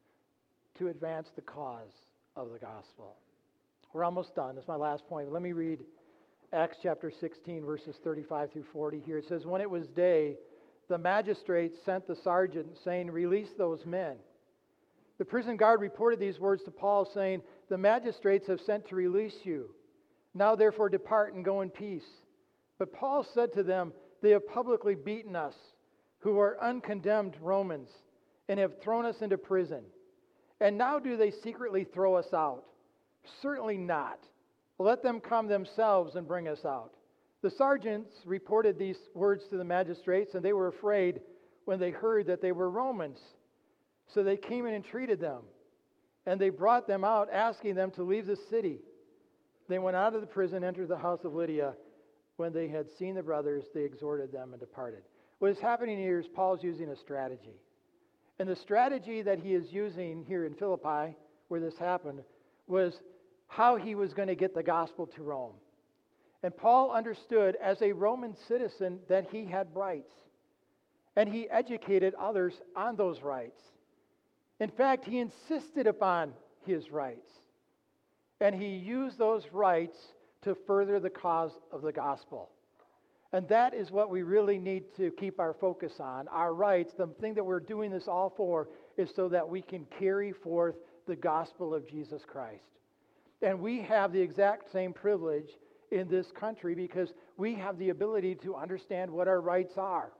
to advance the cause of the gospel. We're almost done. That's my last point. Let me read Acts chapter sixteen, verses thirty-five through forty here. It says, when it was day, the magistrates sent the sergeant, saying, release those men. The prison guard reported these words to Paul, saying, the magistrates have sent to release you. Now therefore depart and go in peace. But Paul said to them, they have publicly beaten us, who are uncondemned Romans, and have thrown us into prison. And now do they secretly throw us out? Certainly not. Let them come themselves and bring us out. The sergeants reported these words to the magistrates, and they were afraid when they heard that they were Romans. So they came and entreated them, and they brought them out, asking them to leave the city. They went out of the prison, entered the house of Lydia. When they had seen the brothers, they exhorted them and departed. What is happening here is Paul's using a strategy. And the strategy that he is using here in Philippi, where this happened, was how he was going to get the gospel to Rome. And Paul understood as a Roman citizen that he had rights. And he educated others on those rights. In fact, he insisted upon his rights. And he used those rights to further the cause of the gospel. And that is what we really need to keep our focus on. Our rights, the thing that we're doing this all for, is so that we can carry forth the gospel of Jesus Christ. And we have the exact same privilege in this country because we have the ability to understand what our rights are.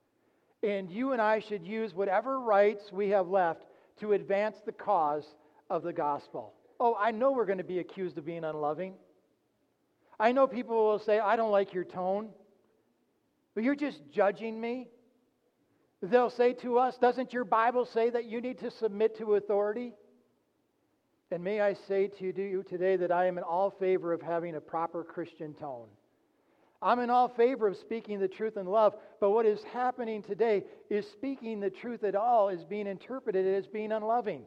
And you and I should use whatever rights we have left to advance the cause of the gospel. Oh, I know we're going to be accused of being unloving. I know people will say, I don't like your tone. But you're just judging me. They'll say to us, doesn't your Bible say that you need to submit to authority? And may I say to you today that I am in all favor of having a proper Christian tone. I'm in all favor of speaking the truth in love, but what is happening today is speaking the truth at all is being interpreted as being unloving.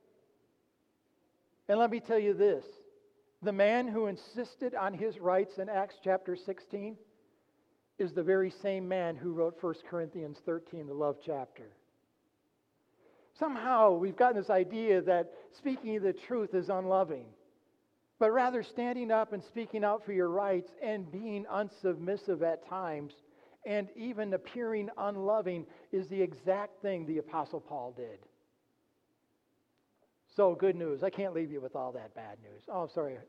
And let me tell you this, the man who insisted on his rights in Acts chapter sixteen is the very same man who wrote First Corinthians thirteen, the love chapter. Somehow we've gotten this idea that speaking the truth is unloving. But rather standing up and speaking out for your rights and being unsubmissive at times and even appearing unloving is the exact thing the Apostle Paul did. So good news. I can't leave you with all that bad news. Oh, I'm sorry.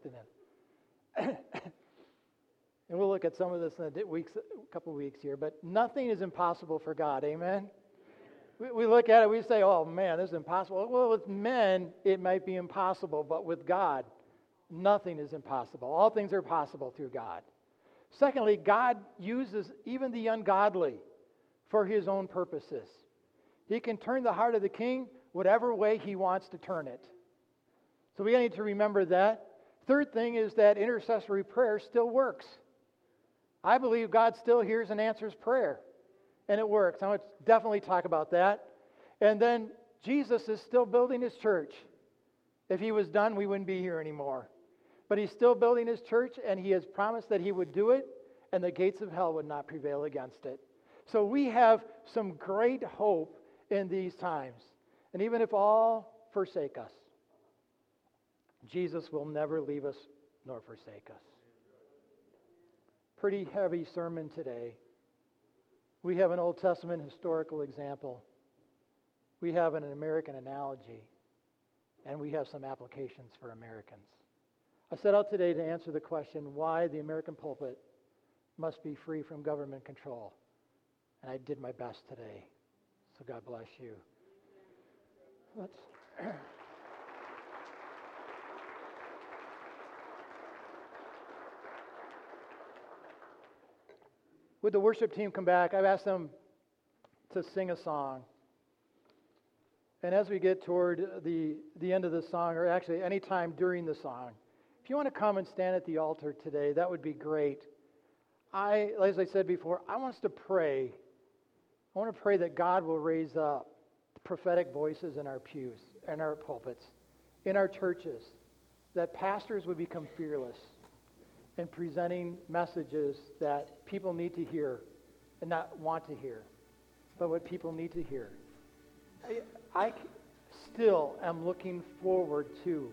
And we'll look at some of this in a weeks, a couple weeks here. But nothing is impossible for God. Amen? We, we look at it, we say, oh man, this is impossible. Well, with men, it might be impossible. But with God, nothing is impossible. All things are possible through God. Secondly, God uses even the ungodly for His own purposes. He can turn the heart of the king whatever way He wants to turn it. So we need to remember that. Third thing is that intercessory prayer still works. I believe God still hears and answers prayer. And it works. I want to definitely talk about that. And then Jesus is still building His church. If He was done, we wouldn't be here anymore. But He's still building His church, and He has promised that He would do it, and the gates of hell would not prevail against it. So we have some great hope in these times. And even if all forsake us, Jesus will never leave us nor forsake us. Pretty heavy sermon today. We have an Old Testament historical example. We have an American analogy. And we have some applications for Americans. I set out today to answer the question why the American pulpit must be free from government control. And I did my best today. So God bless you. Let's... Would the worship team come back? I've asked them to sing a song. And as we get toward the, the end of the song, or actually any time during the song, if you want to come and stand at the altar today, that would be great. I, as I said before, I want us to pray. I want to pray that God will raise up prophetic voices in our pews, in our pulpits, in our churches, that pastors would become fearless in presenting messages that people need to hear and not want to hear, but what people need to hear. I, I still am looking forward to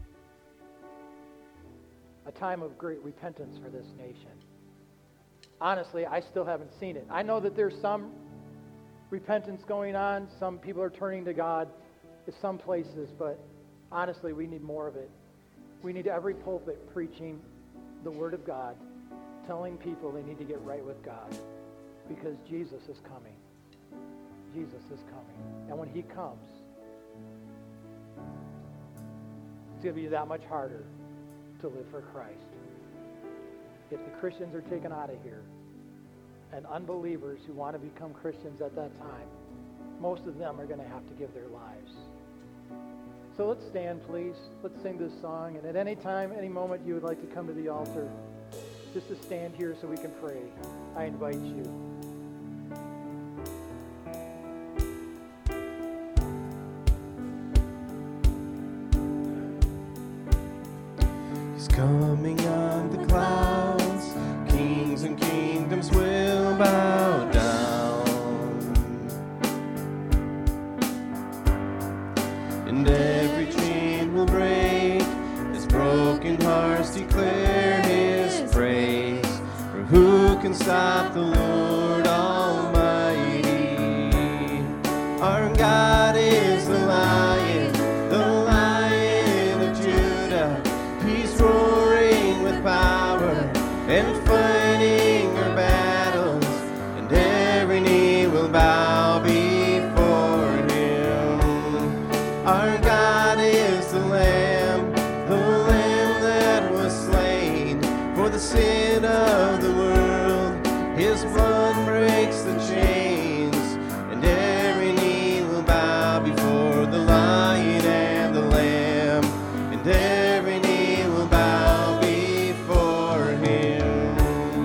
a time of great repentance for this nation. Honestly, I still haven't seen it. I know that there's some repentance going on. Some people are turning to God in some places, but honestly, we need more of it. We need every pulpit preaching the Word of God, telling people they need to get right with God because Jesus is coming. Jesus is coming. And when He comes, it's going to be that much harder to live for Christ. If the Christians are taken out of here and unbelievers who want to become Christians at that time, most of them are going to have to give their lives. So let's stand, please. Let's sing this song. And at any time, any moment you would like to come to the altar, just to stand here so we can pray, I invite you. He's coming on the clouds. Kings and kingdoms will bow down. And every chain will break as broken hearts declare His praise. For who can stop the Lord Almighty? Our God is the Lion, the Lion of Judah. He's roaring with power and fighting our battles, and every knee will bow before Him. Our God is the Lamb, the Lamb that was slain for the sin of the world. His blood breaks the chains, and every knee will bow before the Lion and the Lamb, and every knee will bow before Him.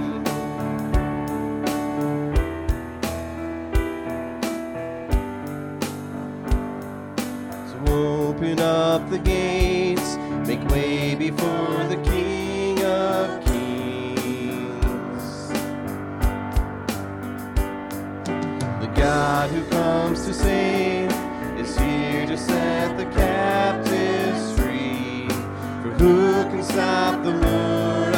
So open up the gates, make way before the King of Kings. The God who comes to save is here to set the captives free. For who can stop the Lord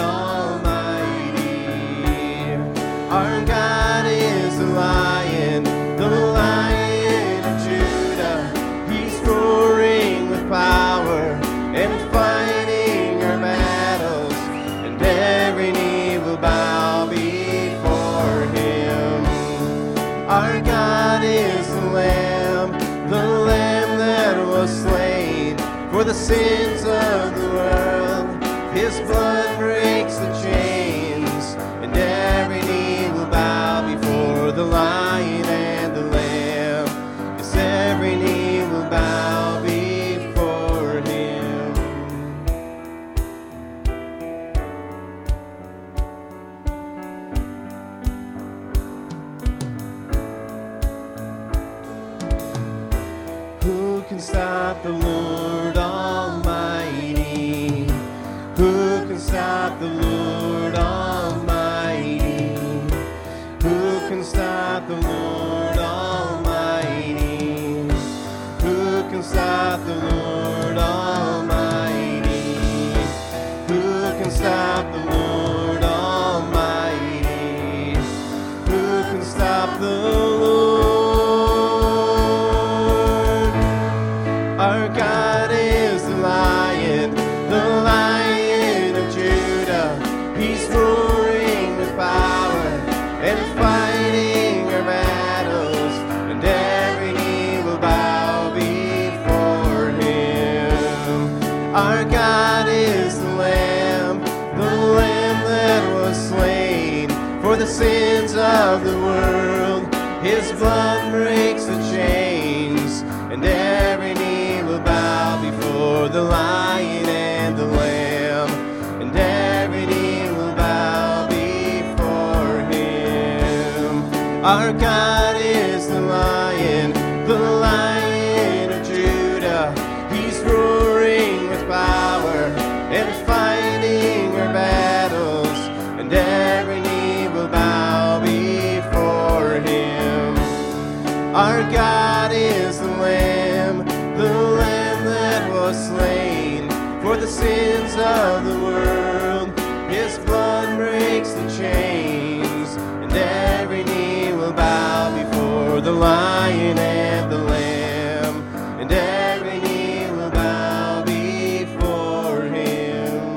Almighty? Our God is the Lion, the Lion of Judah. He's roaring with power and fighting our battles, and every knee will bow before Him. Our God is the Lamb, the Lamb that was slain for the sins of the world. His blood breaks the chains, and every knee will bow before the Lion and the Lamb. Yes, every knee will bow before Him. Who can stop the Lord Almighty? Who can stop the Lord Almighty? Who can stop the Lord Almighty? Who can stop the Lord Almighty? Who can stop the Lord Almighty? Who can stop the Lord? Our God is the Lion, the Lion of Judah. He's roaring with power sins of the world. His blood breaks the chains, and every knee will bow before the Lion and the Lamb, and every knee will bow before him. Our God is the Lion, the Lion of Judah. He's roaring with power and fighting our battles, and every knee will bow before him. Our God is the Lamb, the Lamb that was slain for the sins of the world. His blood breaks the chains, and every knee will bow before the Lion and the Lamb, and every knee will bow before him.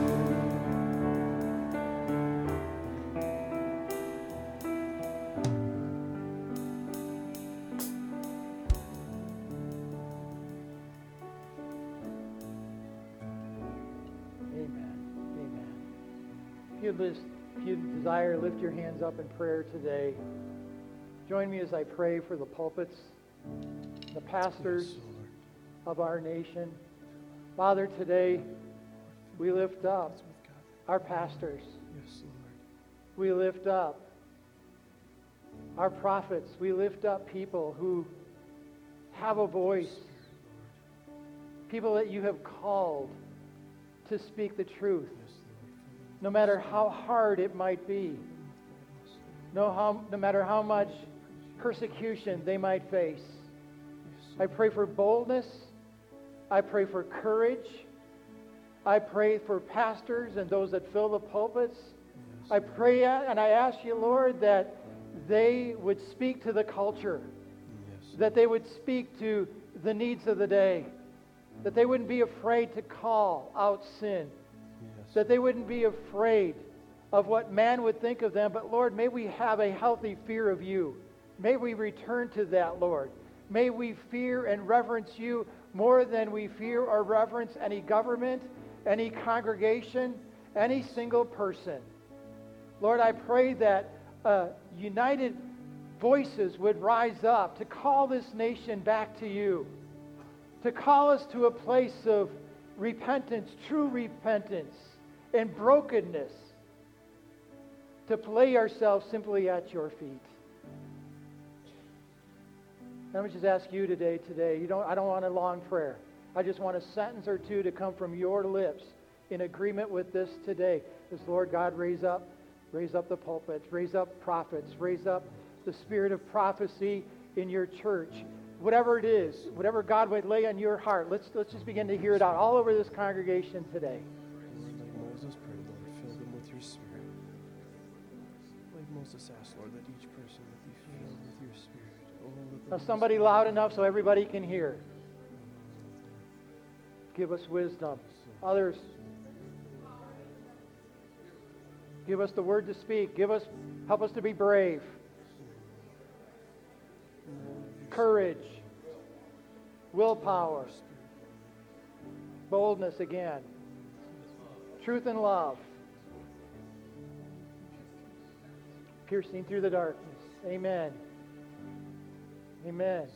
Amen. Amen. If you, list, if you desire, lift your hands up in prayer today. Join me as I pray for the pulpits, the pastors of our nation. Father, today we lift up our pastors. We lift up our prophets. We lift up people who have a voice, people that you have called to speak the truth, no matter how hard it might be, no, how, no matter how much persecution they might face. I pray for boldness. I pray for courage. I pray for pastors and those that fill the pulpits. I pray and I ask you, Lord, that they would speak to the culture, that they would speak to the needs of the day, that they wouldn't be afraid to call out sin, that they wouldn't be afraid of what man would think of them. But Lord, may we have a healthy fear of you. May we return to that, Lord. May we fear and reverence you more than we fear or reverence any government, any congregation, any single person. Lord, I pray that uh, united voices would rise up to call this nation back to you, to call us to a place of repentance, true repentance, and brokenness, to lay ourselves simply at your feet. Let me just ask you today, today, you don't, I don't want a long prayer. I just want a sentence or two to come from your lips in agreement with this today. As Lord God, raise up, raise up the pulpits, raise up prophets, raise up the spirit of prophecy in your church. Whatever it is, whatever God would lay on your heart, let's let's just begin to hear it out all over this congregation today. Like Moses prayed, Lord, fill them with your spirit. Like Moses asked, Lord, that each person would be filled with your spirit. Oh, let Now the somebody loud enough so everybody can hear. Give us wisdom. Others, give us the word to speak. Give us, help us to be brave. Courage. Willpower. Boldness again. Truth and love. Piercing through the darkness. Amen. Amen.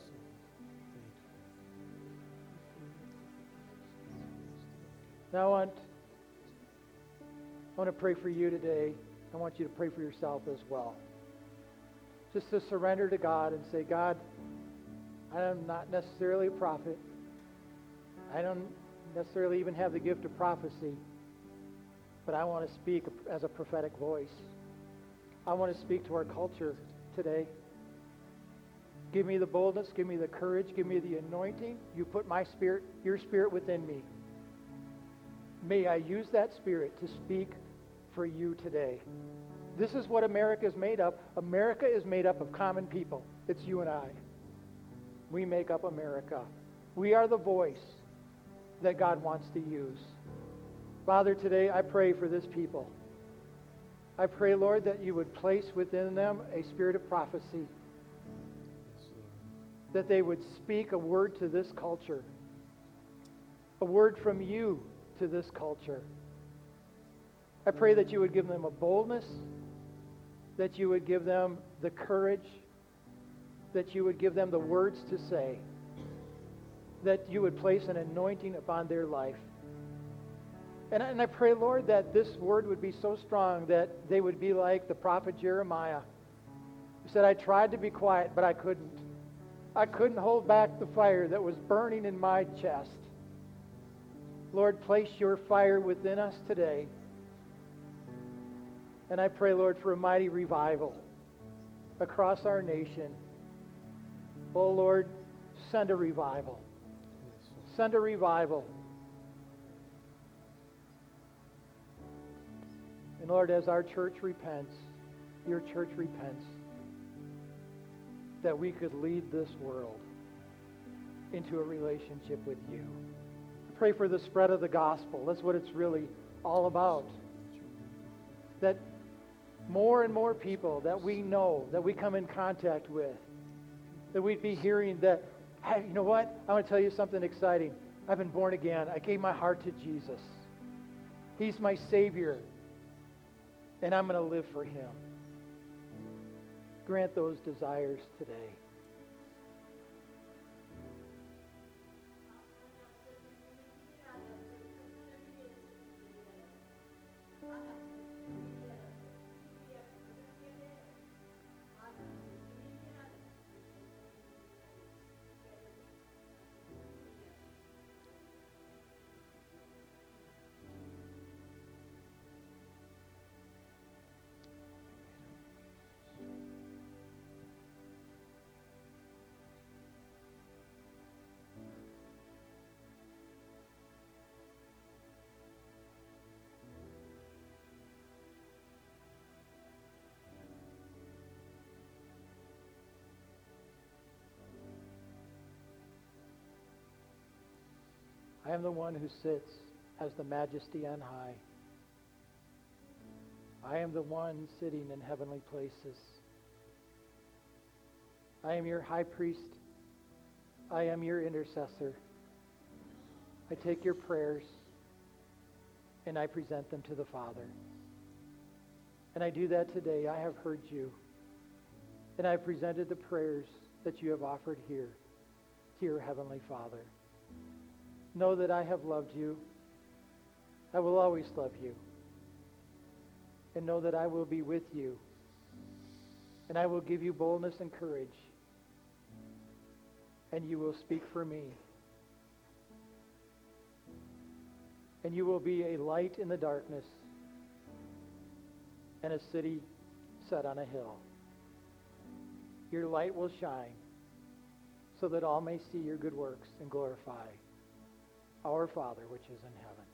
Now I want, I want to pray for you today. I want you to pray for yourself as well. Just to surrender to God and say, God, I am not necessarily a prophet. I don't necessarily even have the gift of prophecy. But I want to speak as a prophetic voice. I want to speak to our culture today. Give me the boldness, give me the courage, give me the anointing. You put my spirit, your spirit within me. May I use that spirit to speak for you today. This is what America is made of. America is made up of common people. It's you and I. We make up America. We are the voice that God wants to use. Father, today I pray for this people. I pray, Lord, that you would place within them a spirit of prophecy, that they would speak a word to this culture, a word from you to this culture. I pray that you would give them a boldness, that you would give them the courage, that you would give them the words to say, that you would place an anointing upon their life. And I, and I pray, Lord, that this word would be so strong that they would be like the prophet Jeremiah, who said, I tried to be quiet, but I couldn't. I couldn't hold back the fire that was burning in my chest. Lord, place your fire within us today. And I pray, Lord, for a mighty revival across our nation. Oh, Lord, send a revival. Send a revival. And Lord, as our church repents, your church repents, that we could lead this world into a relationship with you. I pray for the spread of the gospel. That's what it's really all about. That more and more people that we know, that we come in contact with, that we'd be hearing that, hey, you know what? I want to tell you something exciting. I've been born again. I gave my heart to Jesus. He's my Savior. And I'm going to live for him. Grant those desires today. I am the one who sits as the majesty on high. I am the one sitting in heavenly places. I am your high priest. I am your intercessor. I take your prayers and I present them to the Father. And I do that today. I have heard you. And I've presented the prayers that you have offered here to your Heavenly Father. Know that I have loved you. I will always love you. And know that I will be with you. And I will give you boldness and courage. And you will speak for me. And you will be a light in the darkness and a city set on a hill. Your light will shine so that all may see your good works and glorify our Father which is in heaven.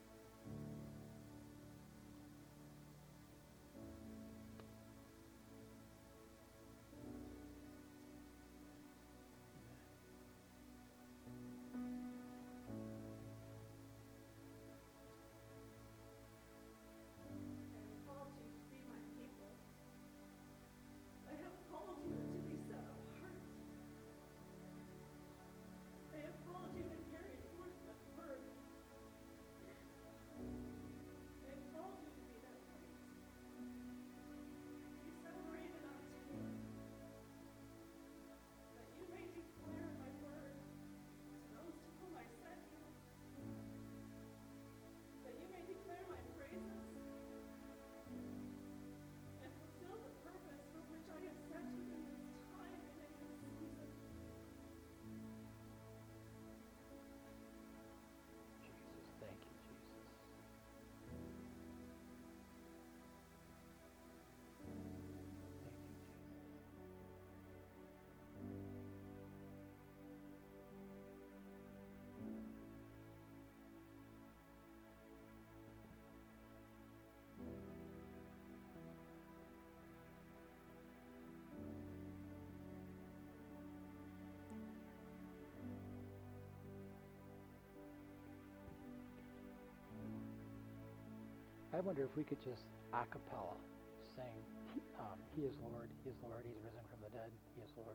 I wonder if we could just a cappella sing, um, He is Lord, He is Lord, He's risen from the dead, He is Lord.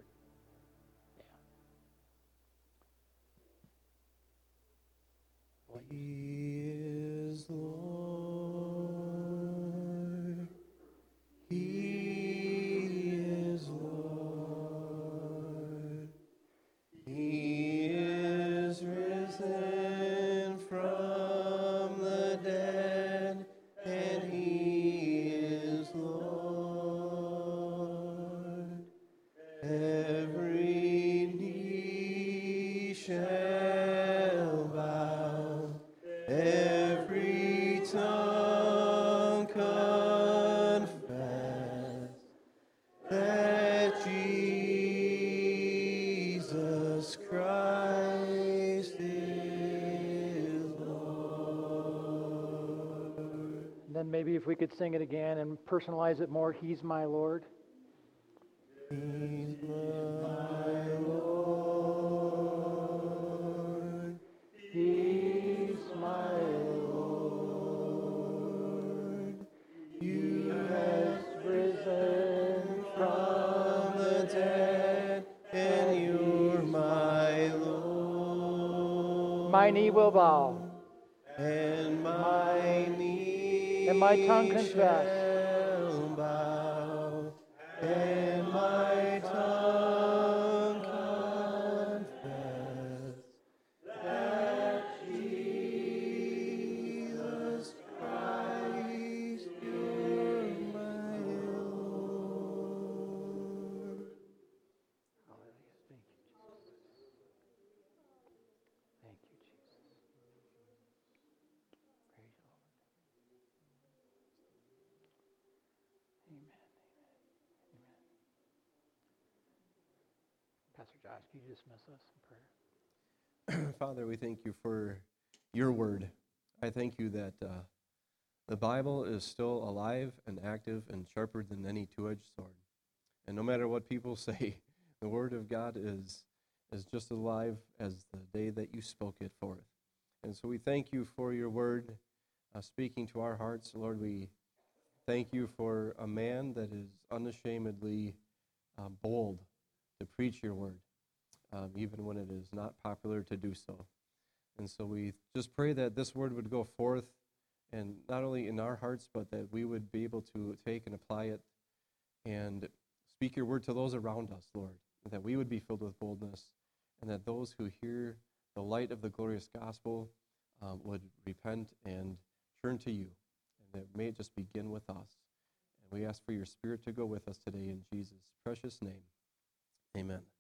Yeah. He is Lord. He then maybe if we could sing it again and personalize it more, He's my Lord. He's my Lord. He's my Lord. You have risen from the dead, and you're my Lord. My knee will bow, And my knee and my tongue confess. shall bow, and my tongue confess that Jesus Christ, you're my Lord. Hallelujah. Thank you, Jesus. Thank you, Jesus. Praise the Lord. Amen. Amen. Pastor Josh, can you dismiss us in prayer? Father, we thank you for your word. I thank you that uh, the Bible is still alive and active and sharper than any two-edged sword. And no matter what people say, the word of God is, is just alive as the day that you spoke it forth. And so we thank you for your word uh, speaking to our hearts. Lord, we thank you for a man that is unashamedly uh, bold to preach your word. Um, even when it is not popular to do so. And so we just pray that this word would go forth, and not only in our hearts, but that we would be able to take and apply it and speak your word to those around us, Lord, and that we would be filled with boldness, and that those who hear the light of the glorious gospel um, would repent and turn to you, and that may it just begin with us. And we ask for your Spirit to go with us today in Jesus' precious name. Amen.